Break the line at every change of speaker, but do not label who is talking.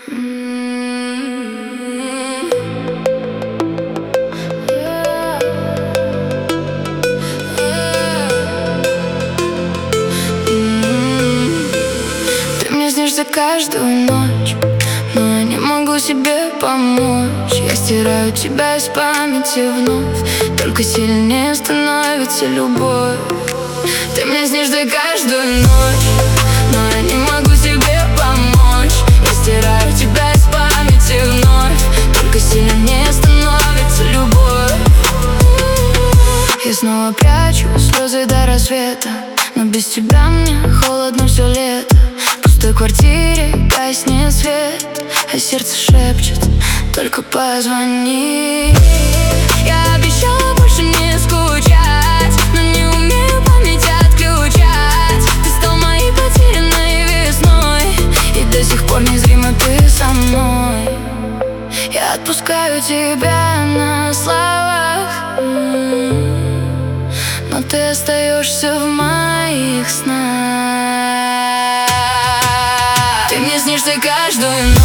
Ты мне снишься каждую ночь, но я не могу себе помочь. Я стираю тебя из памяти вновь, только сильнее становится любовь. Ты мне снишься каждую ночь, но я не могу себе помочь. Я стираю тебя из памяти вновь, только сильнее становится любовь. Я снова прячу слезы до рассвета, но без тебя мне холодно все лето. В пустой квартире гаснет свет, а сердце шепчет: только позвони. Я обещала больше не скучать, но не умею память отключать. Ты стал моей потерянной весной, и до сих пор незримо ты со мной. Я отпускаю тебя на словах, но ты остаешься в моих снах. Ты мне снишься каждую ночь.